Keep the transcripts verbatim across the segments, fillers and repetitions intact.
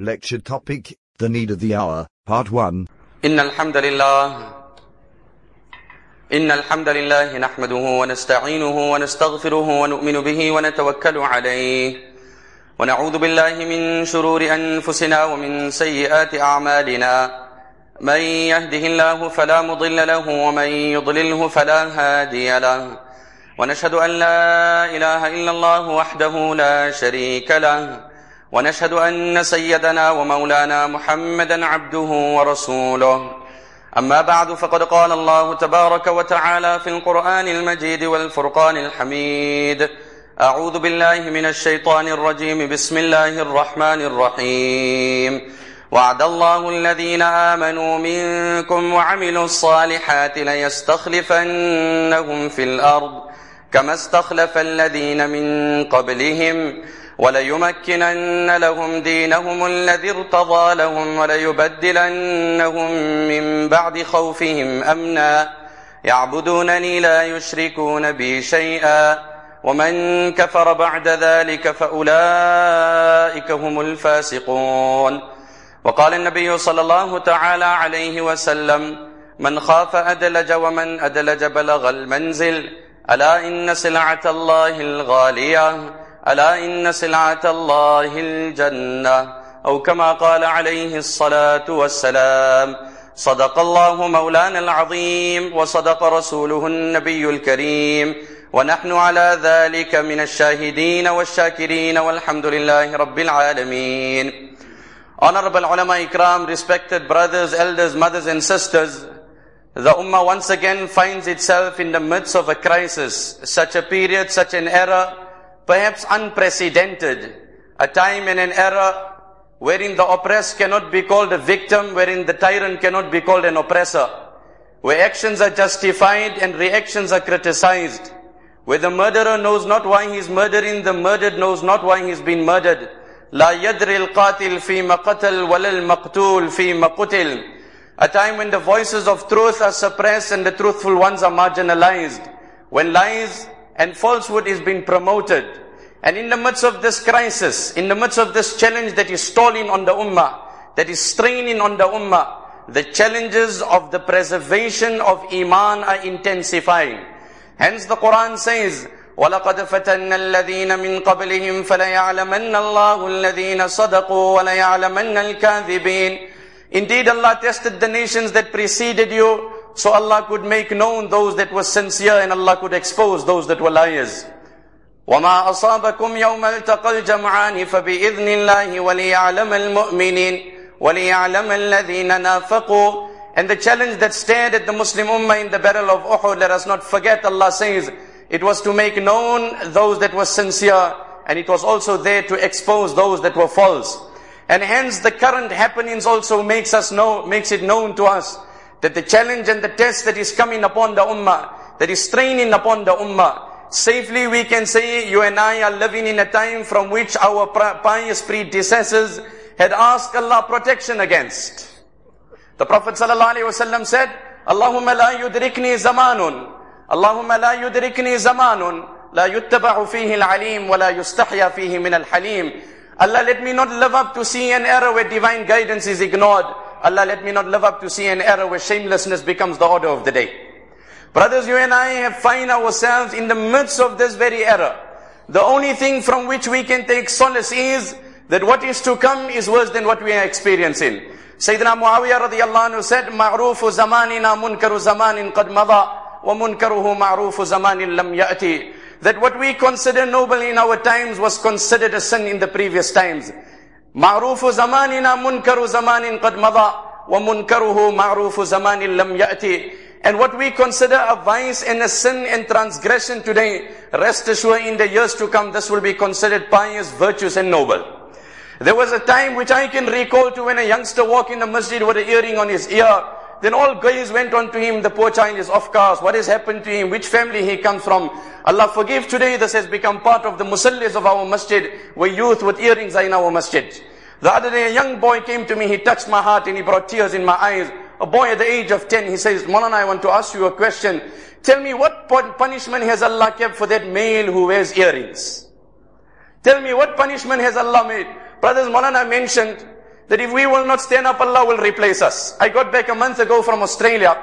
Lecture topic, The Need of the Hour, Part one. إن الحمد لله إن الحمد لله نحمده ونستعينه ونستغفره ونؤمن به ونتوكل عليه ونعوذ بالله من شرور أنفسنا ومن سيئات أعمالنا من يهده الله فلا مضل له ومن يضلله فلا هادي له ونشهد أن لا إله إلا الله وحده لا شريك له ونشهد أن سيدنا ومولانا محمدا عبده ورسوله أما بعد فقد قال الله تبارك وتعالى في القرآن المجيد والفرقان الحميد أعوذ بالله من الشيطان الرجيم بسم الله الرحمن الرحيم وعد الله الذين آمنوا منكم وعملوا الصالحات ليستخلفنهم في الأرض كما استخلف الذين من قبلهم وليمكنن لهم دينهم الذي ارتضى لهم وليبدلنهم من بعد خوفهم أمنا يعبدونني لا يشركون بي شيئا ومن كفر بعد ذلك فأولئك هم الفاسقون. وقال النبي صلى الله تعالى عليه وسلم من خاف أدلج ومن أدلج بلغ المنزل ألا إن سلعة الله الغالية ألا إن سلعة الله الجنة أو كما قال عليه الصلاة والسلام. صدق الله مولانا العظيم وصدق رسوله النبي الكريم ونحن على ذلك من الشاهدين والشاكرين والحمد لله رب العالمين. Honorable ulama ikram, respected brothers, elders, mothers and sisters, the ummah once again finds itself in the midst of a crisis, such a period, such an era, perhaps unprecedented, a time and an era wherein the oppressed cannot be called a victim, wherein the tyrant cannot be called an oppressor, where actions are justified and reactions are criticized, where the murderer knows not why he is murdering, the murdered knows not why he has been murdered. لا يدري القاتل فيما قتل ولا المقتول فيما قتل. A time when the voices of truth are suppressed and the truthful ones are marginalized, when lies and falsehood is being promoted. And in the midst of this crisis, in the midst of this challenge that is stalling on the ummah, that is straining on the ummah, the challenges of the preservation of iman are intensifying. Hence the Quran says, وَلَقَدْ فَتَنَّ الَّذِينَ مِنْ قَبْلِهِمْ فَلَيَعْلَمَنَّ اللَّهُ الَّذِينَ صَدَقُوا وَلَيَعْلَمَنَّ الْكَاذِبِينَ. Indeed, Allah tested the nations that preceded you, so Allah could make known those that were sincere and Allah could expose those that were liars. وَمَا أَصَابَكُمْ يَوْمَ الْتَقَى الْجَمْعَانِ فَبِإِذْنِ اللَّهِ وَلِيَعْلَمَ الْمُؤْمِنِينَ وَلِيَعْلَمَ الَّذِينَ نَافَقُوا. And the challenge that stared at the Muslim Ummah in the battle of Uhud, let us not forget, Allah says, it was to make known those that were sincere, and it was also there to expose those that were false. And hence the current happenings also makes us know, makes it known to us that the challenge and the test that is coming upon the ummah, that is straining upon the ummah, safely we can say you and I are living in a time from which our pious predecessors had asked Allah protection against. The Prophet ﷺ said, Allahumma la yudrikni zamanun, Allahumma la yudrikni zamanun, la yuttaba'u fihi al-alim wa la yustahya fihi min al-halim. Allah, let me not live up to see an era where divine guidance is ignored. Allah, let me not live up to see an era where shamelessness becomes the order of the day. Brothers, you and I have find ourselves in the midst of this very era. The only thing from which we can take solace is that what is to come is worse than what we are experiencing. Sayyidina Muawiyah radiyallahu anhu said, مَعْرُوفُ زَمَانِنَا مُنْكَرُ زَمَانٍ قَدْ مَضَى وَمُنْكَرُهُ مَعْرُوفُ زَمَانٍ لَمْ يَأْتِي. That what we consider noble in our times was considered a sin in the previous times. مَعْرُوفُ زَمَانِنَا مُنْكَرُ زَمَانٍ قَدْ مَضَى وَمُنْكَرُهُ مَعْرُوفُ زَمَانٍ لَمْ يَأْتِي. And what we consider a vice and a sin and transgression today, rest assured in the years to come, this will be considered pious, virtuous and noble. There was a time which I can recall to when a youngster walked in the masjid with an earring on his ear. Then all guys went on to him, the poor child is off caste, what has happened to him, which family he comes from. Allah forgive, today this has become part of the musallis of our masjid, where youth with earrings are in our masjid. The other day a young boy came to me, he touched my heart and he brought tears in my eyes. A boy at the age of ten, he says, Maulana, I want to ask you a question. Tell me, what punishment has Allah kept for that male who wears earrings? Tell me, what punishment has Allah made? Brothers, Maulana mentioned that if we will not stand up, Allah will replace us. I got back a month ago from Australia.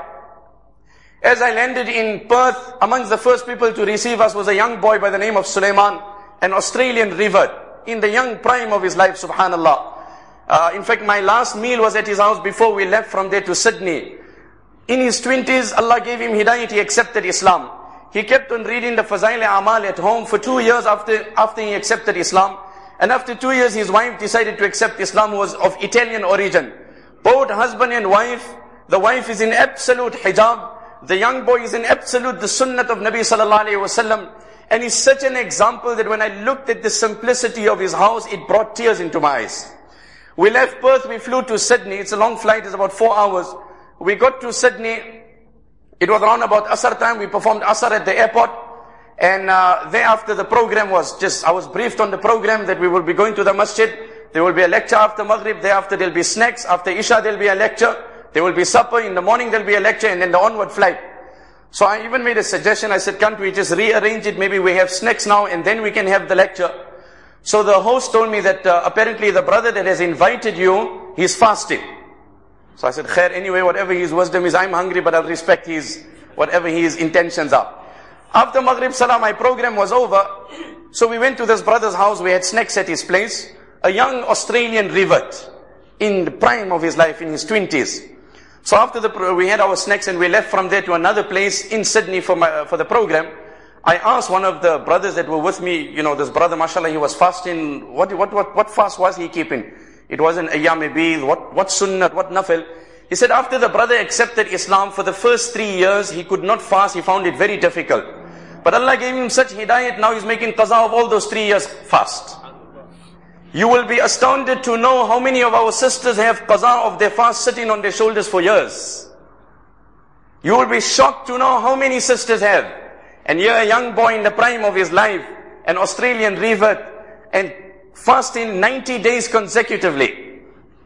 As I landed in Perth, amongst the first people to receive us was a young boy by the name of Suleiman, an Australian revert, in the young prime of his life, subhanallah. Uh, in fact, my last meal was at his house before we left from there to Sydney. In his twenties, Allah gave him hidayat, he accepted Islam. He kept on reading the Fazail Amal at home for two years after, after he accepted Islam. And after two years, his wife decided to accept Islam, who was of Italian origin. Both husband and wife, the wife is in absolute hijab. The young boy is in absolute the sunnat of Nabi sallallahu alayhi wasallam. And he's such an example that when I looked at the simplicity of his house, it brought tears into my eyes. We left Perth, we flew to Sydney. It's a long flight, it's about four hours. We got to Sydney. It was around about Asr time. We performed Asr at the airport. And uh, thereafter the program was just, I was briefed on the program that we will be going to the masjid. There will be a lecture after Maghrib. Thereafter there will be snacks. After Isha there will be a lecture. There will be supper. In the morning there will be a lecture, and then the onward flight. So I even made a suggestion. I said, can't we just rearrange it? Maybe we have snacks now and then we can have the lecture. So the host told me that uh, apparently the brother that has invited you, he's fasting. So I said, khair, anyway, whatever his wisdom is, I'm hungry, but I'll respect his, whatever his intentions are. After Maghrib Salah, my program was over. So we went to this brother's house. We had snacks at his place. A young Australian revert in the prime of his life, in his twenties. So after the, we had our snacks and we left from there to another place in Sydney for my, for the program. I asked one of the brothers that were with me, you know, this brother, mashallah, he was fasting. What, what, what, what fast was he keeping? It wasn't ayyam bid, what, what sunnat, what nafil. He said after the brother accepted Islam, for the first three years, he could not fast, he found it very difficult. But Allah gave him such hidayat, now he's making qaza of all those three years fast. You will be astounded to know how many of our sisters have qaza of their fast sitting on their shoulders for years. You will be shocked to know how many sisters have. And here a young boy in the prime of his life, an Australian revert, and fasting ninety days consecutively.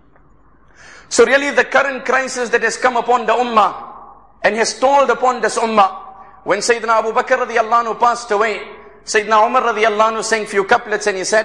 So really the current crisis that has come upon the ummah and has told upon this ummah, when Sayyidina Abu Bakr radiallahu anhu passed away, Sayyidina Umar radiallahu anhu sang few couplets and he said,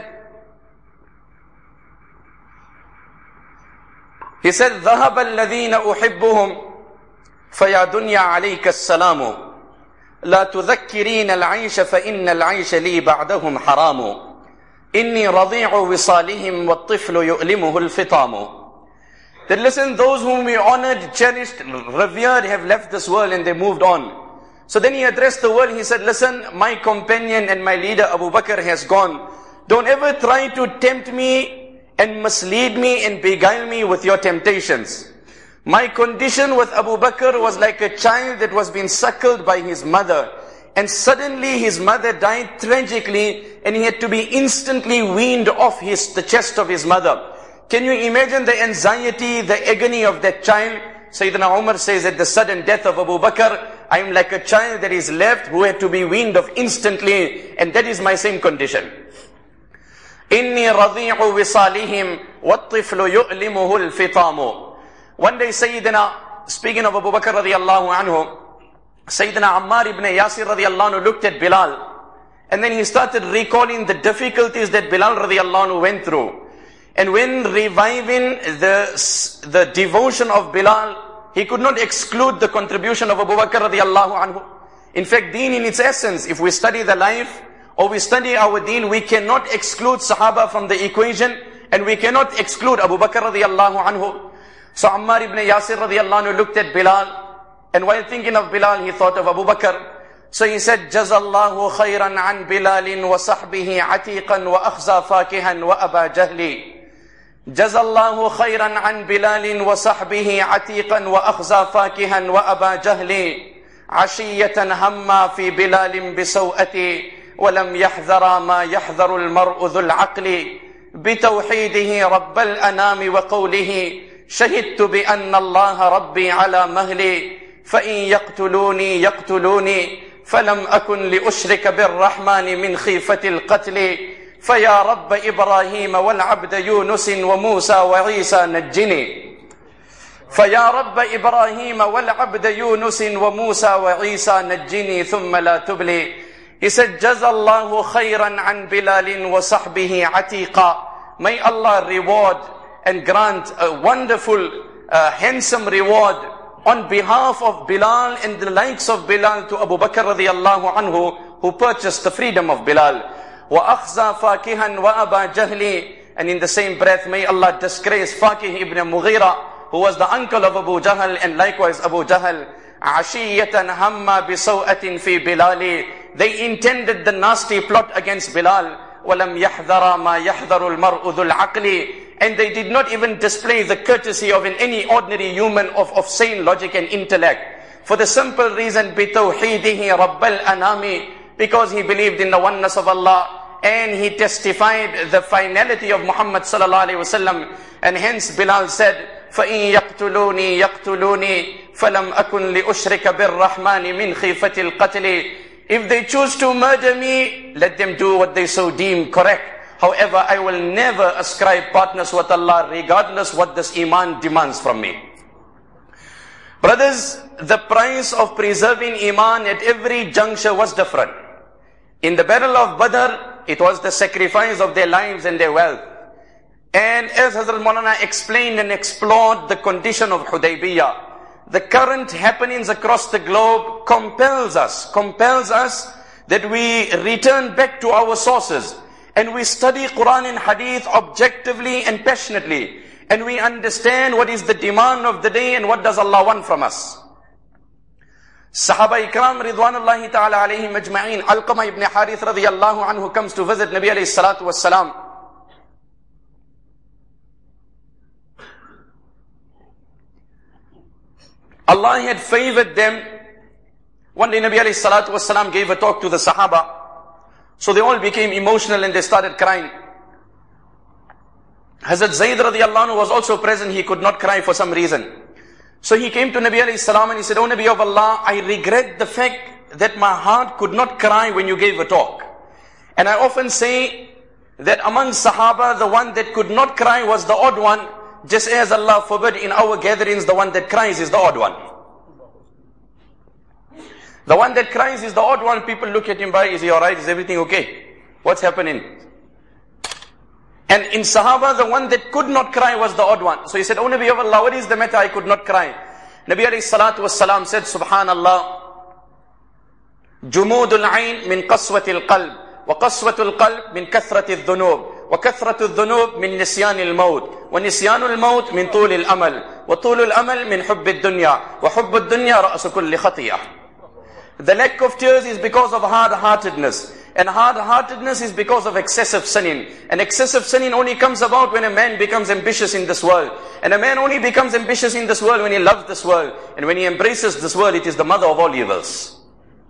he said, ذَهَبَ الَّذِينَ أُحِبُّهُمْ فَيَا دُنْيَا عَلَيْكَ السَّلَامُ لَا تُذَكِّرِينَ الْعَيْشَ فَإِنَّ الْعَيْشَ لِي بَعْدَهُمْ حَرَامُ إِنِّي رَضِيعُ وِصَالِهِمْ وَالطِّفْلُ يُؤْلِمُهُ الْفِطَامُ. That listen, those whom we honored, cherished, revered have left this world and they moved on. So then he addressed the world, he said, listen, my companion and my leader Abu Bakr has gone. Don't ever try to tempt me and mislead me and beguile me with your temptations. My condition with Abu Bakr was like a child that was being suckled by his mother. And suddenly his mother died tragically and he had to be instantly weaned off his, the chest of his mother. Can you imagine the anxiety, the agony of that child? Sayyidina Umar says at the sudden death of Abu Bakr, I am like a child that is left who had to be weaned off instantly, and that is my same condition. إِنِّي رَضِيعُ وِصَالِهِمْ وَالطِّفْلُ يُؤْلِمُهُ الْفِطَامُ. One day Sayyidina, speaking of Abu Bakr radiallahu anhu, Sayyidina Ammar ibn Yasir radiallahu anhu looked at Bilal, and then he started recalling the difficulties that Bilal radiallahu anhu went through. And when reviving the, the devotion of Bilal, he could not exclude the contribution of Abu Bakr radiallahu anhu. In fact, deen in its essence, if we study the life or we study our deen, we cannot exclude Sahaba from the equation, and we cannot exclude Abu Bakr radiallahu anhu. So Ammar ibn Yasir radiallahu anhu looked at Bilal, and while thinking of Bilal, he thought of Abu Bakr. So he said, Jazallahu khayran an Bilalin wa sahbihi atiqan wa akhza fakihan wa aba jahli. Jazallahu khayran an Bilalin wa sahbihi atiqan wa akhza fakihan wa aba jahli. Ashiyatan hamma fi Bilalin bisawati wa lam yahdhara ma yahdharu al-mar'u dhul aqli. Bitawhidihi rabbal anami wa qawlihi. Shahidtu bi anna Allah rabbi ala mahli. فإن يقتلوني يقتلوني فلم أكن لأشرك بالرحمن من خيفة القتل فيا رب إبراهيم والعبد يونس وموسى وعيسى نجني فيا رب إبراهيم والعبد يونس وموسى وعيسى نجني ثم لا تبلي. He said, جزا الله خيرا عن بلال وصحبه عتيقا. May Allah reward and grant a wonderful, uh, handsome reward on behalf of Bilal and the likes of Bilal to Abu Bakr radiallahu anhu, who purchased the freedom of Bilal. وَأَخْزَى فَاكِهًا وَأَبَى جَهْلِ. And in the same breath, may Allah disgrace Fakih ibn Mughira, who was the uncle of Abu Jahl, and likewise Abu Jahl. عَشِيَّةً هَمَّا بِسَوْءَةٍ فِي بِلَالِ. They intended the nasty plot against Bilal. وَلَمْ يَحْذَرَ مَا يَحْذَرُ الْمَرْءُ ذُو الْعَقْلِ. And they did not even display the courtesy of any ordinary human of, of sane logic and intellect. For the simple reason, بِتَوْحِيدِهِ رَبَّ الْأَنَامِ. Because he believed in the oneness of Allah, and he testified the finality of Muhammad sallallahu alaihi wasallam. And hence Bilal said, فَإِن يَقْتُلُونِي يَقْتُلُونِي فَلَمْ أَكُنْ لِأُشْرِكَ بِالرَّحْمَنِ مِنْ خِيفَةِ الْقَتْلِ. If they choose to murder me, let them do what they so deem correct. However, I will never ascribe partners with Allah, regardless what this iman demands from me. Brothers, the price of preserving iman at every juncture was different. In the battle of Badr, it was the sacrifice of their lives and their wealth. And as Hazrat Maulana explained and explored the condition of Hudaybiyah, the current happenings across the globe compels us, compels us that we return back to our sources and we study Quran and Hadith objectively and passionately, and we understand what is the demand of the day and what does Allah want from us. Sahaba Ikram Ridwanullahi ta'ala alayhim ajma'een, Alqamah ibn Harith radiyallahu anhu comes to visit Nabi alayhi salatu wassalam. Allah had favored them. One day Nabi alayhi salatu wassalam gave a talk to the Sahaba. So they all became emotional and they started crying. Hazrat Zayd radiyallahu anhu was also present. He could not cry for some reason. So he came to Nabi alayhi salam and he said, "O Nabi of Allah, I regret the fact that my heart could not cry when you gave a talk. And I often say that among Sahaba, the one that could not cry was the odd one, just as Allah forbid in our gatherings, the one that cries is the odd one. The one that cries is the odd one. People look at him by, is he alright? Is everything okay? What's happening? And in Sahaba, the one that could not cry was the odd one. So he said, "O Nabi of Allah, what is the matter? I could not cry." Nabi alayhi salatu wassalam said, "Subhanallah, جمود العين من قسوة القلب وقسوة القلب من كثرة الذنوب وكثرة الذنوب من نسيان الموت ونسيان الموت من طول الأمل وطول الأمل من حب الدنيا وحب الدنيا رأس كل خطيئة." The lack of tears is because of hard-heartedness. And hard-heartedness is because of excessive sinning. And excessive sinning only comes about when a man becomes ambitious in this world. And a man only becomes ambitious in this world when he loves this world. And when he embraces this world, it is the mother of all evils.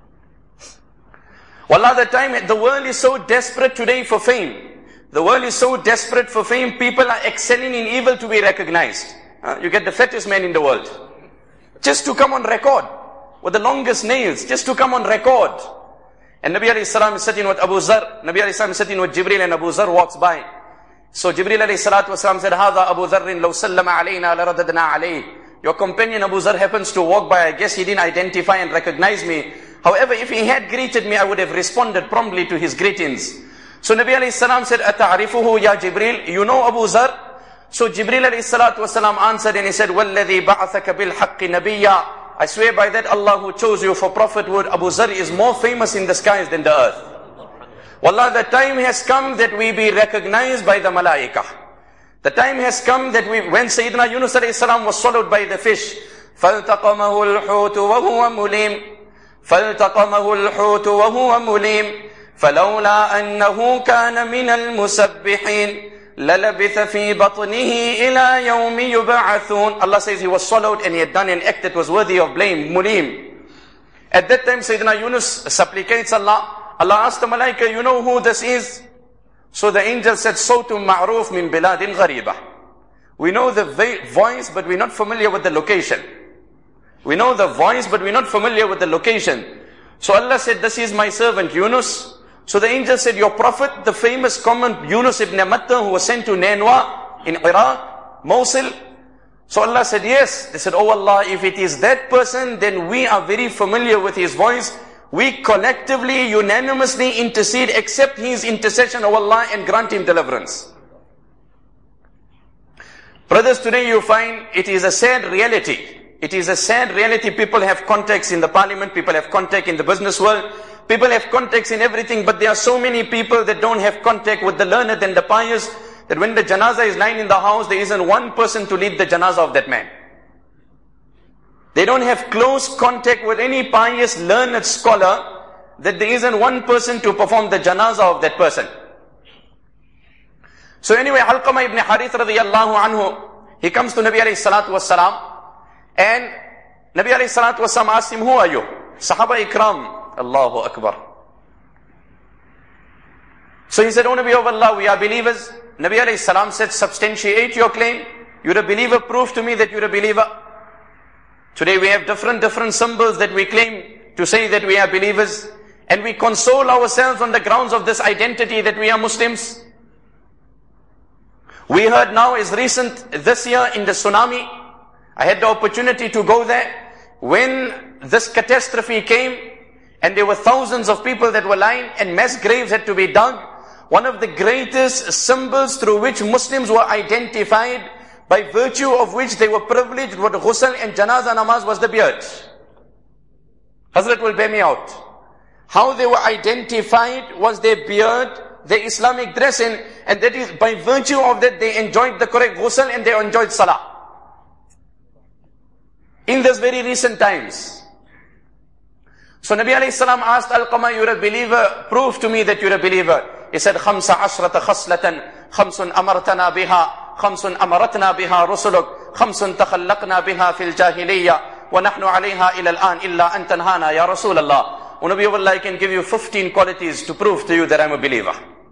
Wallah, the time, the world is so desperate today for fame. The world is so desperate for fame, people are excelling in evil to be recognized. Uh, you get the fattest man in the world. Just to come on record. With the longest nails, just to come on record. And Nabi alayhi salam is sitting with Abu Zar. Nabi alayhi salam is sitting with Jibreel, and Abu Zar walks by. So Jibreel alayhi salatu wasalam said, "Hada Abu Zarrin law sallama alayna laradadna alayh." Your companion Abu Zar happens to walk by. I guess he didn't identify and recognize me. However, if he had greeted me, I would have responded promptly to his greetings. So Nabi alayhi salam said, "Ata'rifuhu ya Jibreel?" You know Abu Zar? So Jibreel alayhi salatu wasalam answered and he said, "Walladhi ba'athaka bil haqqi nabiyya." I swear by that Allah who chose you for prophethood, Abu Zar is more famous in the skies than the earth. Wallah, the time has come that we be recognized by the malaikah. The time has come that we, when Sayyidina Yunus alayhi salam was swallowed by the fish, فَالْتَقَمَهُ الْحُوتُ وَهُوَ مُلِيمٌ فَالْتَقَمَهُ الْحُوتُ وَهُوَ مُلِيمٌ فَلَوْلَا أَنَّهُ كَانَ مِنَ الْمُسَبِّحِينَ لَلَبِثَ فِي بَطْنِهِ إِلَى يَوْمِ يُبْعَثُونَ. Allah says he was swallowed and he had done an act that was worthy of blame, mulim. At that time, Sayyidina Yunus supplicates Allah. Allah asked the malaika, "You know who this is?" So the angel said, "Sawtum ma'ruf min biladin ghariba." We know the voice, but we're not familiar with the location. We know the voice, but we're not familiar with the location. So Allah said, "This is my servant Yunus." So the angel said, "Your prophet, the famous common Yunus ibn Matta, who was sent to Nainwa in Iraq, Mosul." So Allah said, "Yes." They said, "Oh Allah, if it is that person, then we are very familiar with his voice. We collectively, unanimously intercede, accept his intercession, O Allah, and grant him deliverance." Brothers, today you find it is a sad reality. It is a sad reality. People have contacts in the parliament, people have contact in the business world, people have contacts in everything, but there are so many people that don't have contact with the learned and the pious, that when the janazah is lying in the house, there isn't one person to lead the janazah of that man. They don't have close contact with any pious, learned scholar, that there isn't one person to perform the janazah of that person. So anyway, Alqamah ibn Harith radiyallahu anhu, he comes to Nabi alayhi salatu wassalam, and Nabi alayhi salatu wassalam asked him, who are you? Sahaba ikram, Allahu Akbar. So he said, O Nabi of Allah, we are believers. Nabi alayhi salam said, substantiate your claim. You're a believer, prove to me that you're a believer. Today we have different, different symbols that we claim to say that we are believers. And we console ourselves on the grounds of this identity that we are Muslims. We heard now is recent, this year in the tsunami. I had the opportunity to go there. When this catastrophe came, and there were thousands of people that were lying, and mass graves had to be dug. One of the greatest symbols through which Muslims were identified, by virtue of which they were privileged with ghusl and janazah namaz, was the beard. Hazrat will bear me out. How they were identified was their beard, their Islamic dressing, and that is by virtue of that they enjoyed the correct ghusl and they enjoyed salah. In this very recent times. So Nabi alayhi salam asked Alqamah, you're a believer, prove to me that you're a believer. He said, Khamsa ashrata khaslatan, Khamsun amartana biha, Khamsun amaratna biha rusuluk, Khamsun takhallaqna biha fil jahiliyyah, wa nahnu alayha ila al-an illa an tanhana ya Rasulallah. O Nabi of Allah, I can give you fifteen qualities to prove to you that I'm a believer.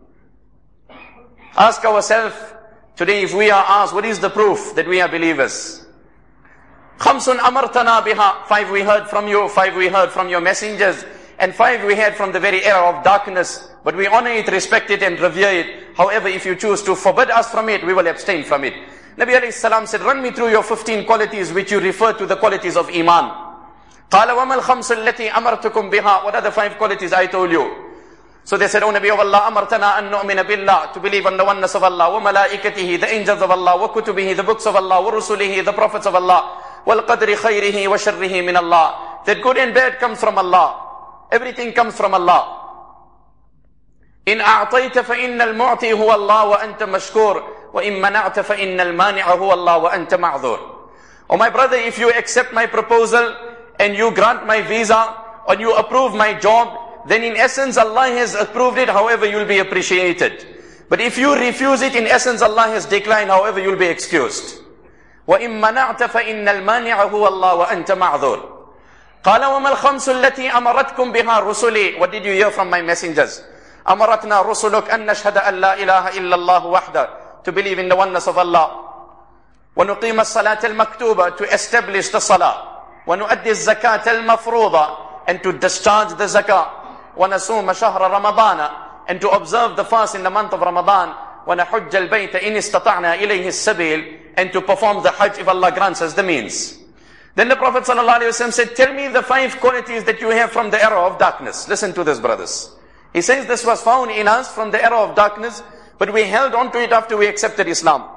Ask ourselves, today if we are asked, what is the proof that we are believers? Khamsun amartana biha, five we heard from you, five we heard from your messengers, and five we heard from the very era of darkness. But we honor it, respect it, and revere it. However, if you choose to forbid us from it, we will abstain from it. Nabi alayhi salam said, run me through your fifteen qualities which you refer to the qualities of Iman. قال وما الخمس التي أمرتكم بها? What are the five qualities I told you? So they said, O Nabi of Allah, أمرتنا أن نؤمن بالله, to believe in the oneness of Allah, وملائكته, the angels of Allah, وكتبه, the books of Allah, ورسله, the prophets of Allah, والقدر خيره وشره من Allah, that good and bad comes from Allah. Everything comes from Allah. إن أعطيت فإن المعطي هو الله وأنت مشكور وإن منعت فإن المانع هو الله وأنت معذور. Oh my brother, if you accept my proposal and you grant my visa or you approve my job, then in essence Allah has approved it, however you'll be appreciated. But if you refuse it, in essence Allah has declined, however you'll be excused. وَإِن مَنَعْتَ فَإِنَّ الْمَانِعَ هُوَ اللَّهُ وَأَنْتَ مَعْذُورٌ. قَالَ وَمَا الْخَمْسُ الَّتِي أَمَرَتْكُمْ بِهَا رُسُلِي. What did you hear from my messengers? أَمَرَتْنَا رُسُلُكَ أَن نَشْهَدَ أَن لَا إِلَهَ إِلَّا اللَّهُ وَحْدَهُ, to believe in the oneness of Allah. وَنُقِيمَ الصَّلَاةَ الْمَكْتُوبَةَ, to establish the salah. وَنُؤَدِّي الزَّكَاةَ الْمَفْرُوضَةَ, and to discharge the zakah. وَنَصُومَ شَهْرَ رَمَضَانَ, and to observe the fast in the month of Ramadan. وَنَحُجَّ الْبَيْتَ إِنِ اسْتَطَعْنَا إِلَيْهِ السَّبِيلِ, and to perform the hajj if Allah grants us the means. Then the Prophet ﷺ said, tell me the five qualities that you have from the era of darkness. Listen to this, brothers. He says this was found in us from the era of darkness, but we held on to it after we accepted Islam.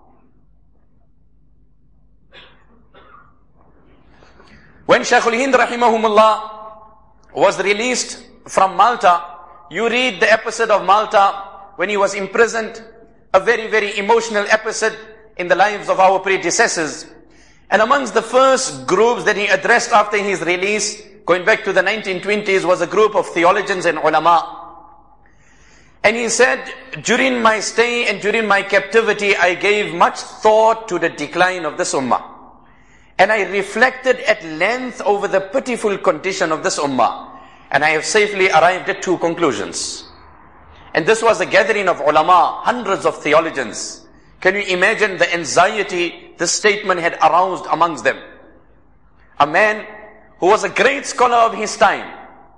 When Shaykhul Hind rahimahumullah was released from Malta, you read the episode of Malta when he was imprisoned, a very, very emotional episode in the lives of our predecessors. And amongst the first groups that he addressed after his release, going back to the nineteen twenties, was a group of theologians and ulama. And he said, during my stay and during my captivity, I gave much thought to the decline of this ummah. And I reflected at length over the pitiful condition of this ummah. And I have safely arrived at two conclusions. And this was a gathering of ulama, hundreds of theologians. Can you imagine the anxiety this statement had aroused amongst them? A man who was a great scholar of his time.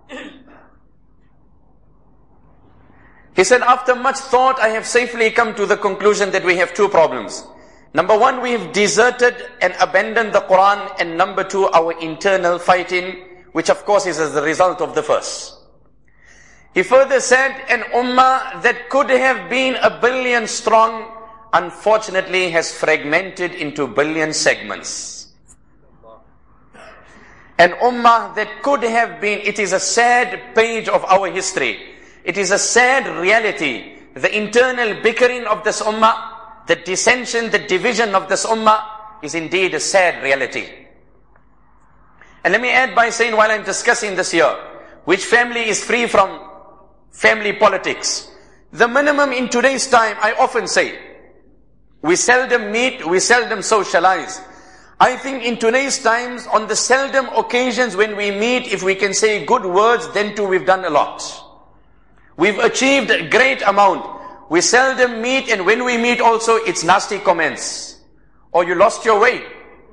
He said, after much thought, I have safely come to the conclusion that we have two problems. Number one, we have deserted and abandoned the Quran. And number two, our internal fighting, which of course is as a result of the first. He further said, an ummah that could have been a billion strong, unfortunately has fragmented into billion segments. An ummah that could have been, it is a sad page of our history. It is a sad reality. The internal bickering of this ummah, the dissension, the division of this ummah is indeed a sad reality. And let me add by saying, while I'm discussing this here, which family is free from family politics? The minimum in today's time, I often say, we seldom meet, we seldom socialize. I think in today's times, on the seldom occasions when we meet, if we can say good words, then too we've done a lot. We've achieved a great amount. We seldom meet, and when we meet also, it's nasty comments. Or you lost your way.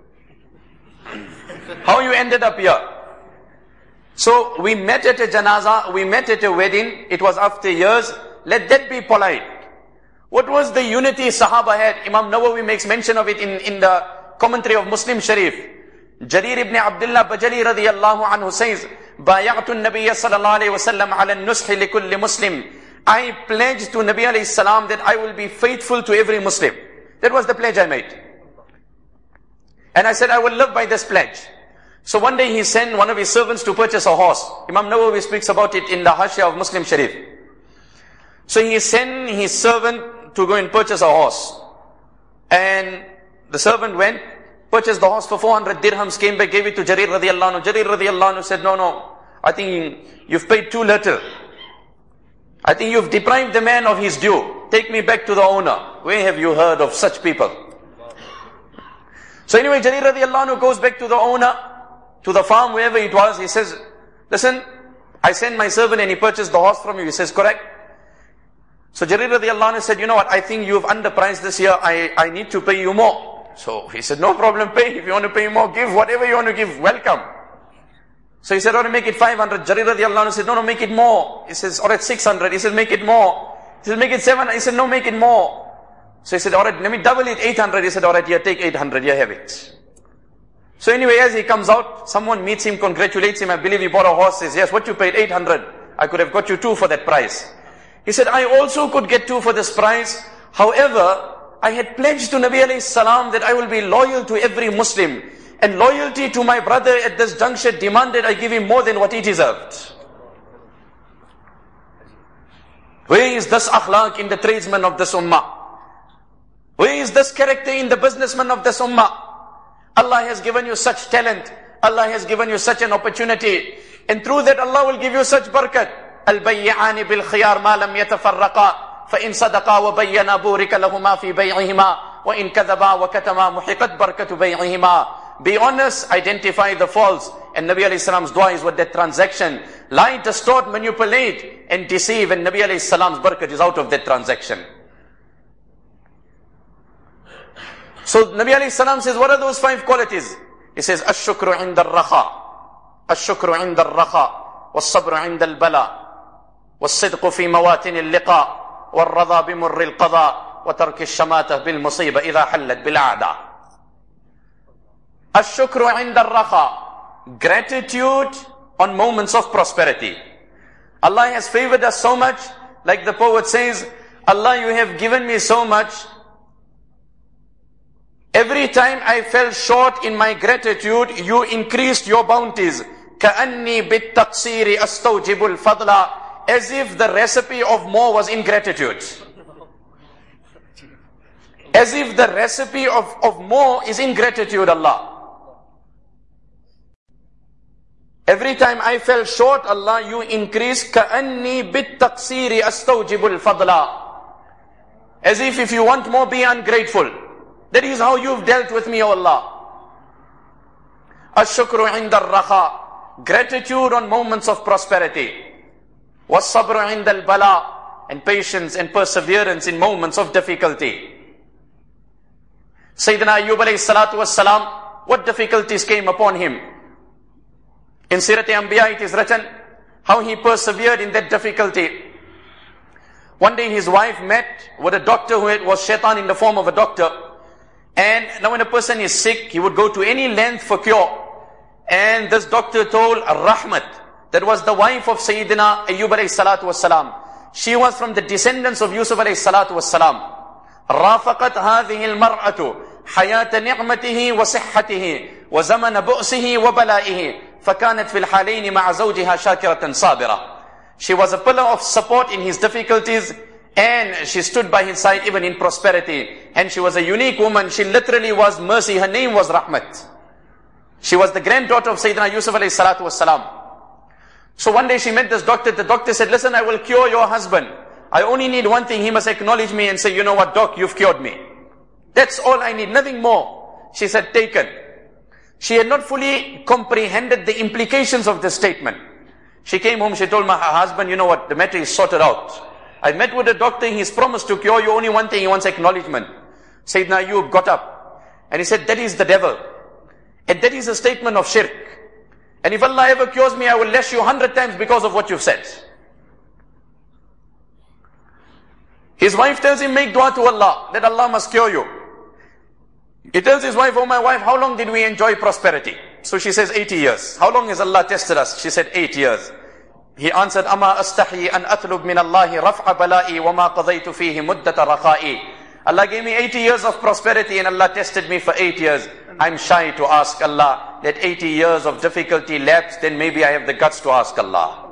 How you ended up here? So we met at a janaza, we met at a wedding, it was after years. Let that be polite. What was the unity Sahaba had? Imam Nawawi makes mention of it in, in the commentary of Muslim Sharif. Jarir ibn Abdullah Bajali radiyallahu anhu says, Bay'atu an-Nabiyya sallallahu alayhi wa sallam ala an-nushi li kulli Muslim. I pledged to Nabi alayhi salam that I will be faithful to every Muslim. That was the pledge I made. And I said I will live by this pledge. So one day he sent one of his servants to purchase a horse. Imam Nawawi speaks about it in the Hashia of Muslim Sharif. So he sent his servant to go and purchase a horse. And the servant went, purchased the horse for four hundred dirhams, came back, gave it to Jarir radiyallahu anhu. Jarir radiyallahu anhu said, no, no, I think you've paid too little. I think you've deprived the man of his due. Take me back to the owner. Where have you heard of such people? So anyway, Jarir radiyallahu anhu goes back to the owner, to the farm, wherever it was. He says, listen, I sent my servant and he purchased the horse from you. He says, correct. So Jarir radiyallahu anhu said, you know what, I think you've underpriced this year. I, I need to pay you more. So he said, no problem, pay. If you want to pay more, give whatever you want to give. Welcome. So he said, all right, make it five hundred. Jarir radiyallahu anhu said, no, no, make it more. He says, all right, six hundred. He said, make it more. He said, make it seven hundred. He said, no, make it more. So he said, all right, let me double it, eight hundred. He said, all right, here, take eight hundred, here, have it. So anyway, as he comes out, someone meets him, congratulates him. I believe he bought a horse. Says, yes, what you paid, eight hundred. I could have got you two for that price. He said, I also could get two for this price. However, I had pledged to Nabi alayhi salam that I will be loyal to every Muslim. And loyalty to my brother at this juncture demanded I give him more than what he deserved. Where is this akhlaq in the tradesman of this ummah? Where is this character in the businessman of this ummah? Allah has given you such talent. Allah has given you such an opportunity. And through that Allah will give you such barakat. Al-bayyani bil-khiyar ma lam yatafarraqa. فَإِن صَدَقَا وَبَيَّنَا بُورِكَ لَهُمَا فِي بَيْعِهِمَا وَإِن كَذَبَا وَكَتَمَا مُحِقَتْ بَرْكَةُ بَيْعِهِمَا. Be honest, identify the faults. And Nabi alayhi salam's dua is with that transaction. Lie, distort, manipulate, and deceive. And Nabi alayhi salam's barakat is out of that transaction. So Nabi alayhi salam says, what are those five qualities? He says, Ash-shukru inda al-rakha. Ash-shukru inda al-rakha. Was-sabru inda al-bala. Was-sidqu fi mawatin al-liqa. والرضا بمر القضاء وترك الشماتة بالمصيبة إذا حلت بالعادة. الشكر عند الرخاء. Gratitude on moments of prosperity. Allah has favored us so much, like the poet says, Allah, you have given me so much. Every time I fell short in my gratitude, you increased your bounties. كأني بالتقصير أستوجب الفضل. As if the recipe of more was ingratitude. As if the recipe of, of more is ingratitude, Allah. Every time I fell short, Allah, you increase. كَأَنِّي بِالتَّقْصِيرِ أَسْتَوْجِبُ الْفَضْلَ. As if if you want more, be ungrateful. That is how you've dealt with me, O Allah. الشُّكْرُ عِنْدَ الرَّخَاء. Gratitude on moments of prosperity. وَالصَّبْرُ عِنْدَ الْبَلَاءِ. And patience and perseverance in moments of difficulty. Sayyidina Ayyub alayhi salatu was salam, what difficulties came upon him? In Sirat Anbiya it is written how he persevered in that difficulty. One day his wife met with a doctor who was shaitan in the form of a doctor. And now when a person is sick, he would go to any length for cure. And this doctor told Rahmat, that was the wife of Sayyidina Ayyub alayhi salatu was salam. She was from the descendants of Yusuf alayhi salatu was salam. رافقت هذه المرأة حياة نعمته وصحته وزمن بؤسه وبلائه فكانت في الحالين مع زوجها شاكرة صابرة. She was a pillar of support in his difficulties, and she stood by his side even in prosperity. And she was a unique woman. She literally was mercy. Her name was Rahmat. She was the granddaughter of Sayyidina Yusuf alayhi salatu wasalam. So one day she met this doctor. The doctor said, listen, I will cure your husband. I only need one thing. He must acknowledge me and say, you know what, doc, you've cured me. That's all I need, nothing more. She said, taken. She had not fully comprehended the implications of this statement. She came home, she told my husband, you know what, the matter is sorted out. I met with the doctor, he's promised to cure you, only one thing, he wants acknowledgement. Sayyidina Ayub got up and he said, that is the devil. And that is a statement of shirk. And if Allah ever cures me, I will lash you a hundred times because of what you've said. His wife tells him, make dua to Allah, that Allah must cure you. He tells his wife, oh my wife, how long did we enjoy prosperity? So she says, eighty years. How long has Allah tested us? She said, eight years. He answered, Ama astahi an atlub min Allahi raf'a bala'i wa ma qadaytu fihi muddata raqa'i. Allah gave me eighty years of prosperity and Allah tested me for eight years. I'm shy to ask Allah, let eighty years of difficulty lapse, then maybe I have the guts to ask Allah.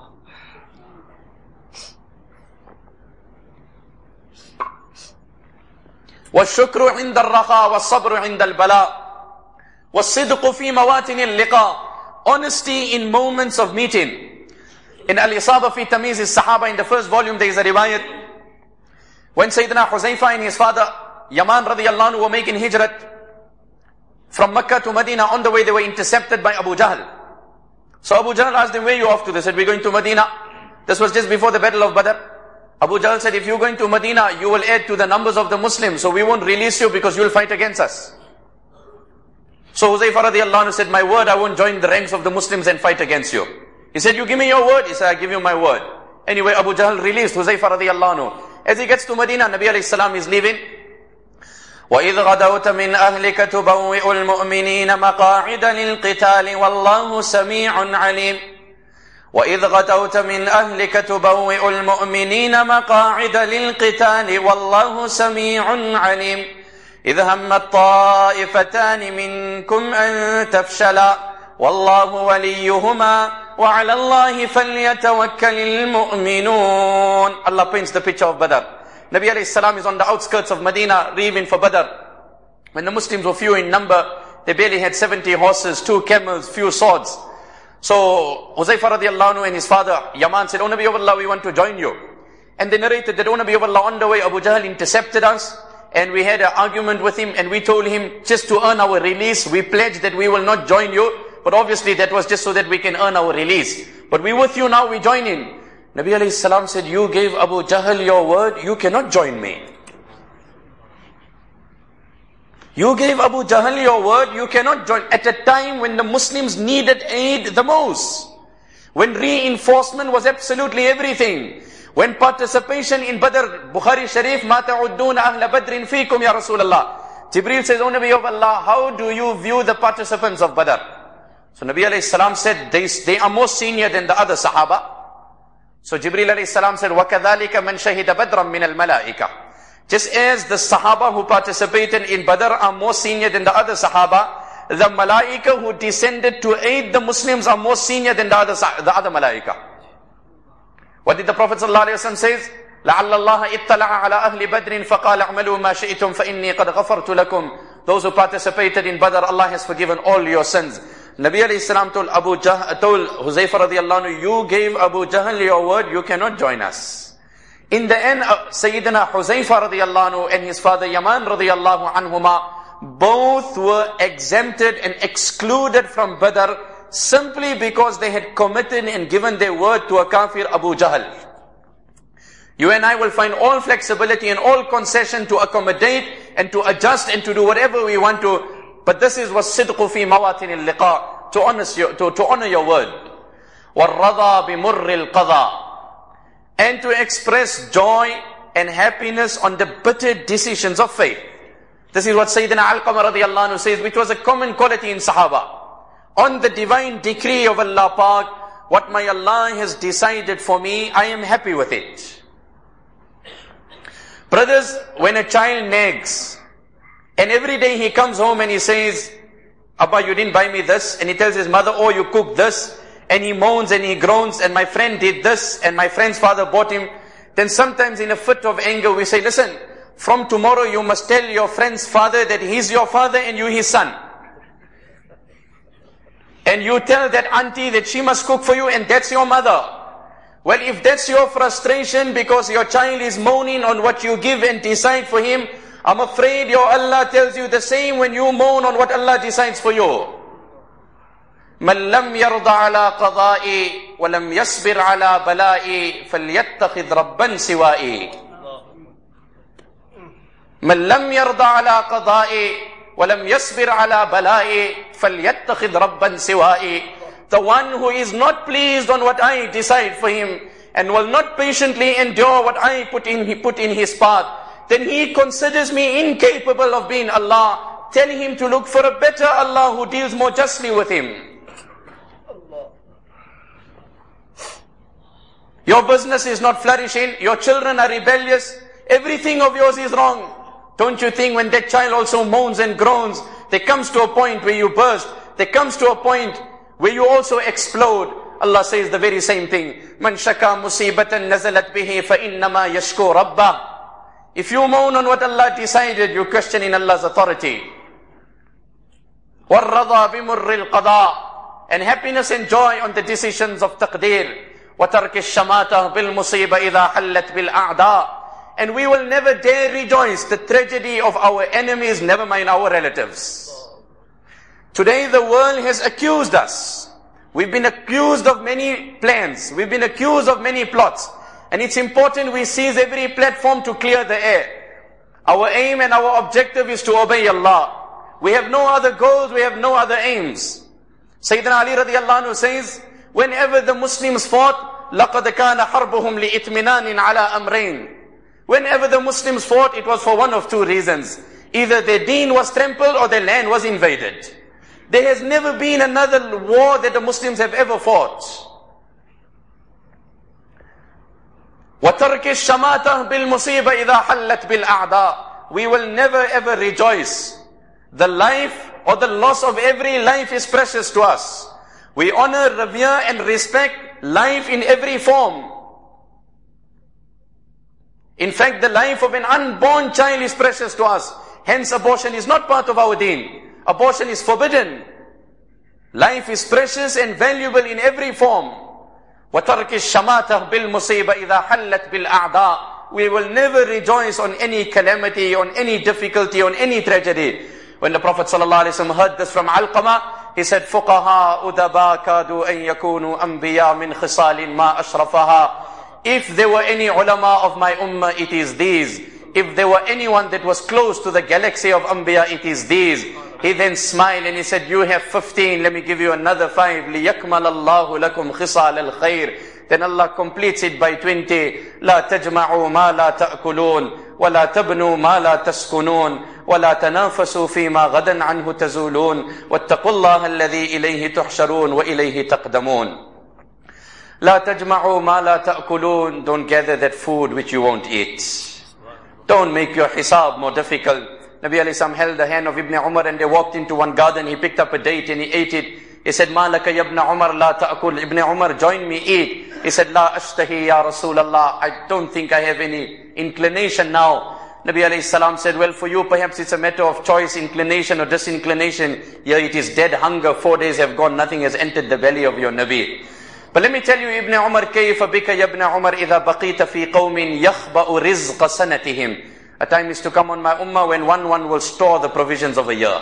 والشكر عند الرخاء والصبر عند البلاء والصدق في مواتن اللقاء. Honesty in moments of meeting. In Al-Isaba fi Tamiz al-Sahaba, in the first volume, there is a riwayat. When Sayyidina Huzaifa and his father, Yaman radiallahu anhu, were making hijrat from Mecca to Medina, on the way they were intercepted by Abu Jahl. So Abu Jahl asked them, where are you off to? They said, we're going to Medina. This was just before the battle of Badr. Abu Jahl said, if you're going to Medina, you will add to the numbers of the Muslims, so we won't release you because you will fight against us. So Huzaifa radiallahu anhu said, my word, I won't join the ranks of the Muslims and fight against you. He said, you give me your word? He said, I give you my word. Anyway, Abu Jahl released Huzaifa radiallahu anhu. As he gets to Medina, Nabi alayhi salam is leaving. وَإِذْ غَدَوْتَ مِنْ أَهْلِكَ تُبَوِّئُ الْمُؤْمِنِينَ مَقَاعِدَ لِلْقِتَالِ وَاللَّهُ سَمِيعٌ عَلِيمٌ. وَإِذْ غَدَوْتَ مِنْ أَهْلِكَ تُبَوِّئُ الْمُؤْمِنِينَ مَقَاعِدَ لِلْقِتَالِ وَاللَّهُ سَمِيعٌ عَلِيمٌ. إِذْ هَمَّتْ طَائِفَتَانِ مِنْكُمْ أَنْ تَفْشَلَا وَاللَّهُ وَلِيُّهُمَا وَعَلَى اللَّهِ فَلْيَتَوَكَّلِ الْمُؤْمِنُونَ. Allah paints the picture of Badr. Nabi alayhi salam is on the outskirts of Medina, leaving for Badr. When the Muslims were few in number, they barely had seventy horses, two camels, few swords. So Huzaifa radiallahu anhu and his father Yaman said, O Nabi of Allah, we want to join you. And they narrated that, O Nabi of Allah, on the way Abu Jahl intercepted us and we had an argument with him and we told him, just to earn our release, we pledged that we will not join you. But obviously that was just so that we can earn our release. But we with you now, we join in. Nabi alayhi salam said, you gave Abu Jahl your word, you cannot join me. You gave Abu Jahl your word, you cannot join. At a time when the Muslims needed aid the most. When reinforcement was absolutely everything. When participation in Badr, Bukhari Sharif, مَا تَعُدُّونَ أَهْلَ بَدْرٍ فِيكُمْ يَا رَسُولَ اللَّهِ. Jibreel says, O Nabi of Allah, how do you view the participants of Badr? So Nabi alayhi salam said, they, they are more senior than the other Sahaba. So Jibreel alayhi salam said, وَكَذَلِكَ مَنْ شَهِدَ بَدْرًا مِنَ الْمَلَائِكَةِ. Just as the Sahaba who participated in Badr are more senior than the other Sahaba, the Malaika who descended to aid the Muslims are more senior than the other, the other Malaika. What did the Prophet ﷺ say? لَعَلَّ اللَّهَ اِطَّلَعَ عَلَىٰ أَهْلِ بَدْرٍ فَقَالَ اعْمَلُوا مَا شِئْتُمْ فَإِنِّي قَدْ غَفَرْتُ لَكُمْ. Those who participated in Badr, Allah has forgiven all your sins. Nabi alayhi salam told Abu Jahl, told Huzaifa radiallahu anhu, you gave Abu Jahl your word, you cannot join us. In the end, uh, Sayyidina Huzaifa radiallahu anhu and his father Yaman radiallahu anhuma, both were exempted and excluded from Badr simply because they had committed and given their word to a kafir, Abu Jahl. You and I will find all flexibility and all concession to accommodate and to adjust and to do whatever we want to. But this is what sidqu fi mawatin al-liqa, to honor your, to, to honor your word. وَالرَّضَى بِمُرِّ الْقَضَى. And to express joy and happiness on the bitter decisions of faith. This is what Sayyidina Alqamah radiallahu anhu says, which was a common quality in Sahaba. On the divine decree of Allah Pak, what my Allah has decided for me, I am happy with it. Brothers, when a child nags, and every day he comes home and he says, Abba, you didn't buy me this, and he tells his mother, oh, you cooked this, and he moans and he groans, and my friend did this, and my friend's father bought him, then sometimes in a fit of anger we say, listen, from tomorrow you must tell your friend's father that he's your father and you his son. And you tell that auntie that she must cook for you and that's your mother. Well, if that's your frustration because your child is moaning on what you give and decide for him, I'm afraid your Allah tells you the same when you moan on what Allah decides for you. من لم يرضى على قضائي ولم يصبر على بلائي فليتخذ ربا سوائي. من لم يرضى على قضائي ولم يصبر على بلائي فليتخذ ربا سوائي. The one who is not pleased on what I decide for him and will not patiently endure what I put in, he put in his path, then he considers me incapable of being Allah. Tell him to look for a better Allah who deals more justly with him. Your business is not flourishing, your children are rebellious, everything of yours is wrong. Don't you think when that child also moans and groans, there comes to a point where you burst, there comes to a point where you also explode. Allah says the very same thing. Man shaka musibatan nazalat bihi fa innama yashku rabbah. If you moan on what Allah decided, you question in Allah's authority. وَالرَّضَى بِمُرِّ الْقَضَاءِ. And happiness and joy on the decisions of taqdeer. وَتَرْكِ الشَّمَاتَةِ بِالْمُصِيبَةِ إِذَا حَلَّتْ بِالْأَعْدَاءِ. And we will never dare rejoice the tragedy of our enemies, never mind our relatives. Today the world has accused us. We've been accused of many plans. We've been accused of many plots. And it's important we seize every platform to clear the air. Our aim and our objective is to obey Allah. We have no other goals, we have no other aims. Sayyidina Ali radiallahu anhu says, whenever the Muslims fought, لَقَدْ كَانَ حَرْبُهُمْ لِإِتْمِنَانٍ عَلَىٰ أَمْرَيْنِ. Whenever the Muslims fought, it was for one of two reasons. Either their deen was trampled or their land was invaded. There has never been another war that the Muslims have ever fought. وَتَرْكِ الشَّمَاتَةِ بِالْمُصِيبَةِ إِذَا حَلَّتْ بِالْأَعْدَاءِ. We will never ever rejoice. The life or the loss of every life is precious to us. We honor, revere and respect life in every form. In fact, the life of an unborn child is precious to us. Hence, abortion is not part of our deen. Abortion is forbidden. Life is precious and valuable in every form. وَتَرْكِ الشَّمَاتَةِ بِالْمُصِيبَةِ إِذَا حَلَّتْ بِالْأَعْدَاءِ. We will never rejoice on any calamity, on any difficulty, on any tragedy. When the Prophet ﷺ heard this from Alqamah, he said, فُقَهَا أُدَبَا كَادُوا أَن يَكُونُوا أَنْبِيَا مِنْ خِصَالٍ مَا أَشْرَفَهَا. If there were any ulama of my ummah, it is these. If there were anyone that was close to the galaxy of Anbiya, it is these. He then smiled and he said, you have fifteen, let me give you another five. لِيَكْمَلَ اللَّهُ لَكُمْ خِصَالَ الْخَيْرِ. Then Allah completes it by twenty. لَا تَجْمَعُوا مَا لَا تَأْكُلُونَ وَلَا تَبْنُوا مَا لَا تَسْكُنُونَ وَلَا تَنَافَسُوا فِي مَا غَدًا عَنْهُ تَزُولُونَ وَاتَّقُوا اللَّهَ الَّذِي إِلَيْهِ تُحْشَرُونَ وَإِلَيْهِ تَقْدَمُونَ. لا تجمعوا ما لا تأكلون. Don't gather that food which you won't eat. Don't make your hisab more difficult. Nabi alayhi salam held the hand of Ibn Umar and they walked into one garden. He picked up a date and he ate it. He said, Ma laka ya Ibn Umar la ta'akul. Ibn Umar, join me, eat. He said, La ashtahi ya Rasulallah. I don't think I have any inclination now. Nabi alayhi salam said, well, for you perhaps it's a matter of choice, inclination or disinclination. Here it is dead hunger. Four days have gone, nothing has entered the belly of your Nabi. But let me tell you, Ibn Umar, كيف بك يا ابن عمر إذا بقيت في قوم يخبأ رزق سنتهم. A time is to come on my ummah when one one will store the provisions of a year.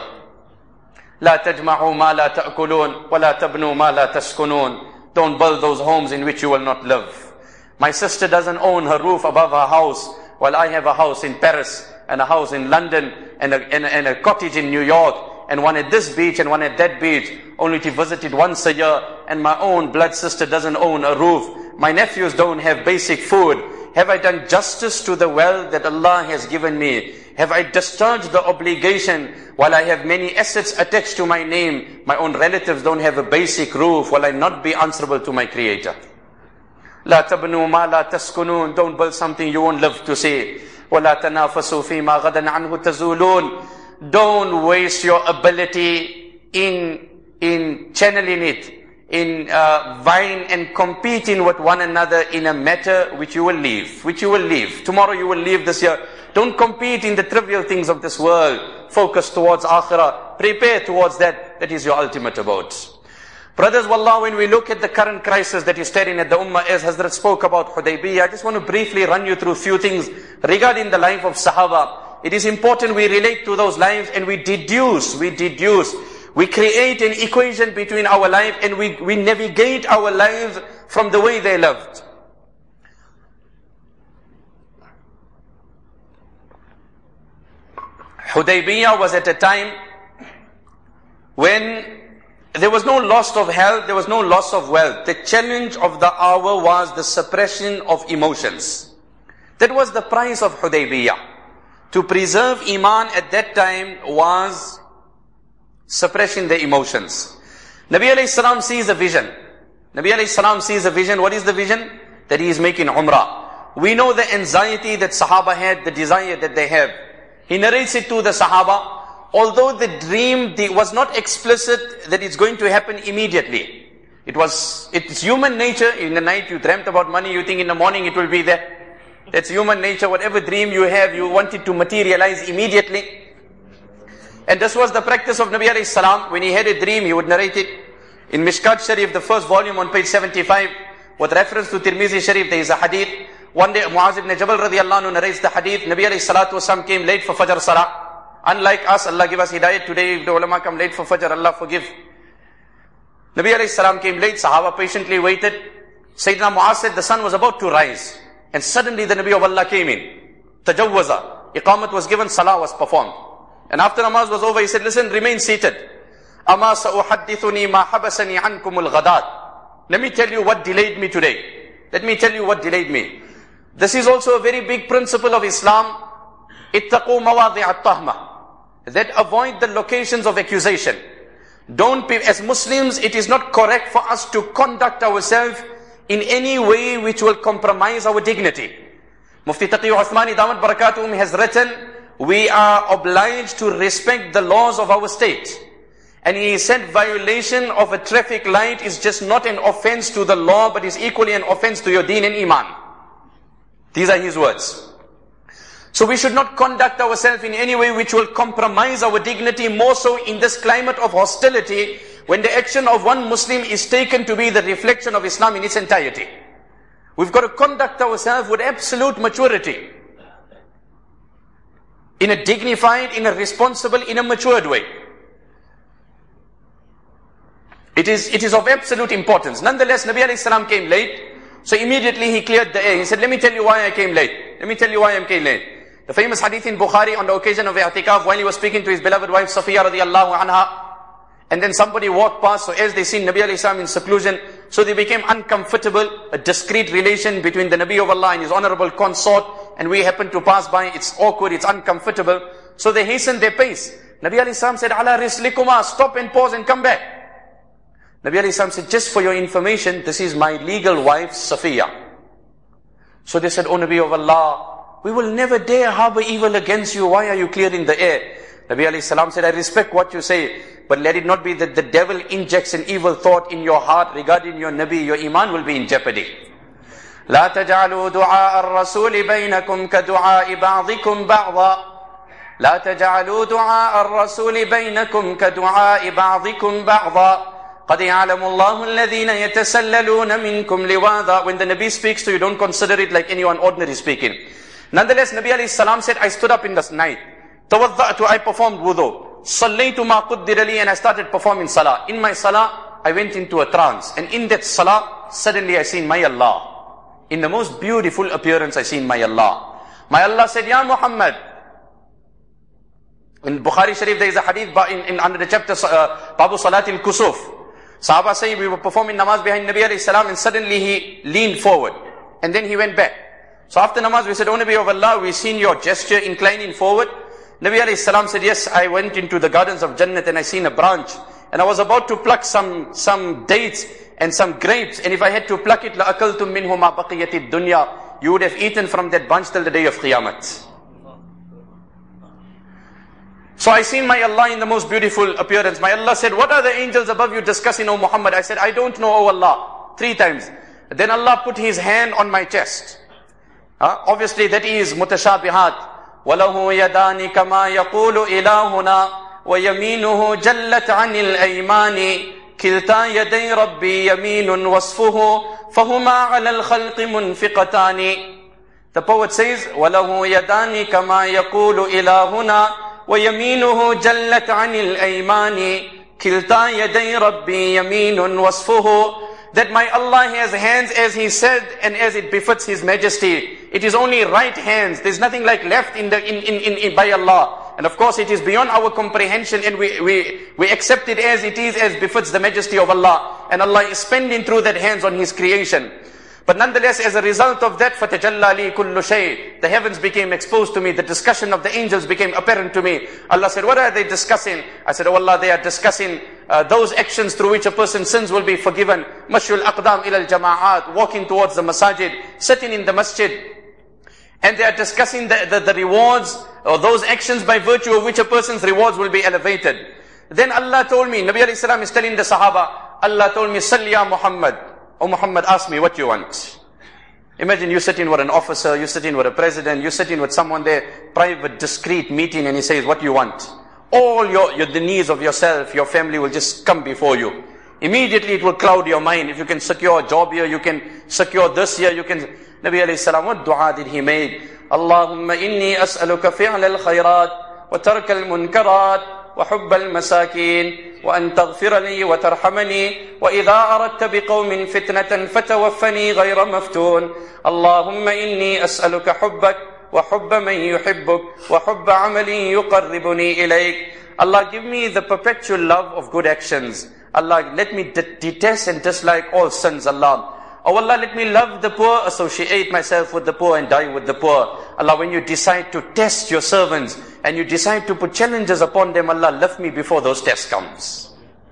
لا تجمعوا ما لا تأكلون ولا تبنوا ما لا تسكنون. Don't build those homes in which you will not live. My sister doesn't own her roof above her house, while I have a house in Paris and a house in London and a, and a, and a cottage in New York and one at this beach and one at that beach, only to visit it once a year. And my own blood sister doesn't own a roof. My nephews don't have basic food. Have I done justice to the wealth that Allah has given me? Have I discharged the obligation while I have many assets attached to my name? My own relatives don't have a basic roof. Will I not be answerable to my Creator? لا تبنوا ما لا تسكنون. Don't build something you won't live to see. وَلَا تَنَافَسُوا فِي مَا غَدًا عَنْهُ تَزُولُونَ. Don't waste your ability in, in channeling it, in uh, vying and competing with one another in a matter which you will leave, which you will leave. Tomorrow you will leave this year. Don't compete in the trivial things of this world. Focus towards akhirah. Prepare towards that. That is your ultimate abode. Brothers, wallah, when we look at the current crisis that is staring at the ummah, as Hazrat spoke about Hudaybiyah, I just want to briefly run you through a few things regarding the life of Sahaba. It is important we relate to those lives and we deduce, we deduce, we create an equation between our life and we, we navigate our lives from the way they lived. Hudaybiyah was at a time when there was no loss of health, there was no loss of wealth. The challenge of the hour was the suppression of emotions. That was the price of Hudaybiyah. To preserve Iman at that time was suppressing the emotions. Nabi alayhi salam sees a vision. Nabi alayhi salam sees a vision. What is the vision? That he is making Umrah. We know the anxiety that Sahaba had, the desire that they have. He narrates it to the Sahaba. Although the dream was not explicit that it's going to happen immediately. It was, it's human nature. In the night you dreamt about money, you think in the morning it will be there. That's human nature. Whatever dream you have, you want it to materialize immediately. And this was the practice of Nabi alayhi salam. When he had a dream, he would narrate it. In Mishkat Sharif, the first volume on page seventy-five, with reference to Tirmizi Sharif, there is a hadith. One day, Muaz ibn Jabal radiallahu anhu narrates the hadith. Nabi alayhi salatu wasalam came late for Fajr Salah. Unlike us, Allah give us hidayat. Today, if the ulama come late for Fajr, Allah forgive. Nabi alayhi salam came late. Sahaba patiently waited. Sayyidina Muaz said the sun was about to rise. And suddenly the Nabi of Allah came in. Tajawwaza. Iqamat was given, Salah was performed. And after namaz was over, he said, listen, remain seated. Ama sa'uhaddithuni ma habasani ankumul ghadat. Let me tell you what delayed me today. Let me tell you what delayed me. This is also a very big principle of Islam. Ittaqu mawadi' at-tahma. That avoid the locations of accusation. Don't be, as Muslims, it is not correct for us to conduct ourselves in any way which will compromise our dignity. Mufti Taqi Uthmani Damat Barakatuhum has written, we are obliged to respect the laws of our state. And he said violation of a traffic light is just not an offense to the law, but is equally an offense to your deen and iman. These are his words. So we should not conduct ourselves in any way which will compromise our dignity, more so in this climate of hostility, when the action of one Muslim is taken to be the reflection of Islam in its entirety. We've got to conduct ourselves with absolute maturity. In a dignified, in a responsible, in a matured way. It is, it is of absolute importance. Nonetheless, Nabi alayhi salam came late. So immediately he cleared the air. He said, let me tell you why I came late. Let me tell you why I came late. The famous hadith in Bukhari on the occasion of i'tikaf, while he was speaking to his beloved wife Safiya radiallahu anha, and then somebody walked past, so as they seen Nabi alayhi salam in seclusion, so they became uncomfortable, a discreet relation between the Nabi of Allah and his honorable consort, and we happened to pass by, it's awkward, it's uncomfortable, so they hastened their pace. Nabi alayhi salam said, ala rislikuma, stop and pause and come back. Nabi alayhi salam said, just for your information, this is my legal wife Safiya. So they said, oh Nabi of Allah, we will never dare harbor evil against you. Why are you clearing the air? Nabi alayhi salam said, I respect what you say, but let it not be that the devil injects an evil thought in your heart regarding your Nabi. Your iman will be in jeopardy. لا تجعلوا دعاء الرسول بينكم كدعاء بعضكم بعضا. لا تجعلوا دعاء الرسول بينكم كدعاء بعضكم بعضا. قد يعلم الله الذين يتسللون منكم لواذا. When the Nabi speaks to you, don't consider it like anyone ordinary speaking. Nonetheless, Nabi alayhi salam said, I stood up in this night. Tawadda'tu, I performed wudu. Sallaytu ma quddira li, and I started performing salah. In my salah, I went into a trance. And in that salah, suddenly I seen my Allah. In the most beautiful appearance, I seen my Allah. My Allah said, Ya Muhammad. In Bukhari Sharif, there is a hadith in, in under the chapter, uh, Babu Salatil Kusuf. Sahaba say, we were performing namaz behind Nabi alayhi salam, and suddenly he leaned forward. And then he went back. So after namaz, we said, O Nabi of Allah, we've seen your gesture inclining forward. Nabi alayhi salam said, yes, I went into the gardens of Jannat and I seen a branch. And I was about to pluck some, some dates and some grapes. And if I had to pluck it, لَأَكَلْتُم مِّنْهُ مَا بَقِيَتِ الدُّنْيَا. You would have eaten from that bunch till the day of Qiyamah. So I seen my Allah in the most beautiful appearance. My Allah said, what are the angels above you discussing, O Muhammad? I said, I don't know, O Allah. Three times. Then Allah put His hand on my chest. Uh, obviously that is mutashabihat. وَلَهُ يَدَانِ كَمَا يَقُولُ إِلَهُنَا وَيَمِينُهُ جَلَّتْ عَنِ الْأَيْمَانِ كِلْتَا يَدَيْ رَبِّي يَمِينٌ وَصْفُهُ فَهُمَا عَلَى الْخَلْقِ مُنْفِقَتَانِ. The poet says, وَلَهُ يَدَانِ كَمَا يَقُولُ إِلَهُنَا وَيَمِينُهُ جَلَّتْ عَنِ الْأَيْمَانِ كِلْتَا يَدَيْ رَبِّي يَمِينٌ وَصْفُهُ. That my Allah has hands as He said and as it befits His majesty. It is only right hands. There's nothing like left in the in, in, in, in by Allah. And of course it is beyond our comprehension, and we, we, we accept it as it is, as befits the majesty of Allah. And Allah is spending through that hands on His creation. But nonetheless, as a result of that, فَتَجَلَّى لِي كُلُّ شَيْءٍ, the heavens became exposed to me, the discussion of the angels became apparent to me. Allah said, what are they discussing? I said, oh Allah, they are discussing uh, those actions through which a person's sins will be forgiven. مَشْيُ الْأَقْدَامِ إِلَى الْجَمَاعَات, walking towards the masajid, sitting in the masjid. And they are discussing the, the, the rewards, or those actions by virtue of which a person's rewards will be elevated. Then Allah told me, Nabi alayhi salam is telling the Sahaba, Allah told me, Salli ya Muhammad. Oh Muhammad, ask me what you want. Imagine you sitting with an officer, you sitting with a president, you sitting with someone there, private, discreet meeting, and he says, what you want? All your, your the needs of yourself, your family will just come before you. Immediately it will cloud your mind. If you can secure a job here, you can secure this here, you can... Nabi alayhi salam, what dua did he make? Allahumma inni as'aluka fi'al al-khayrat, wa tarka al-munkarat, wa hubba al-masakin, وأن تغفر لي وترحمني وإذا أردت بقوم فتنة فتوفني غير مفتون اللهم إني أسألك حبك وحب من يحبك وحب عمل يقربني إليك. Allah, give me the perpetual love of good actions. Allah, let me de- detest and dislike all sins, Allah. Oh Allah, let me love the poor, associate myself with the poor and die with the poor. Allah, when you decide to test your servants and you decide to put challenges upon them, Allah, lift me before those tests comes.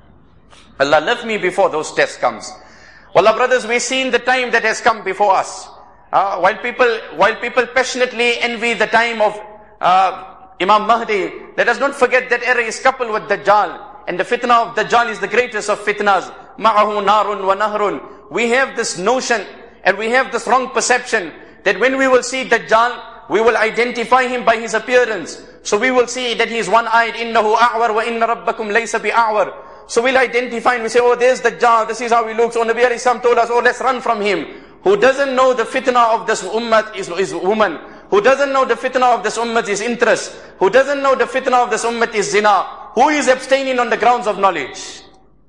Allah, lift me before those tests comes. Wallah, brothers, we've seen the time that has come before us. Uh, while people, while people passionately envy the time of uh, Imam Mahdi, let us not forget that era is coupled with Dajjal. And the fitna of Dajjal is the greatest of fitnas. Ma'ahu narun wa nahrun. We have this notion and we have this wrong perception that when we will see Dajjal, we will identify him by his appearance. So we will see that he is one-eyed. Innahu a'war wa inna rabbakum laysa bi'a'war. So we'll identify and we say, oh, there's Dajjal, this is how he looks. Oh, Nabi alayhi salam told us, oh, let's run from him. Who doesn't know the fitna of this ummah is, is woman. Who doesn't know the fitna of this ummah is interest. Who doesn't know the fitna of this ummah is zina. Who is abstaining on the grounds of knowledge?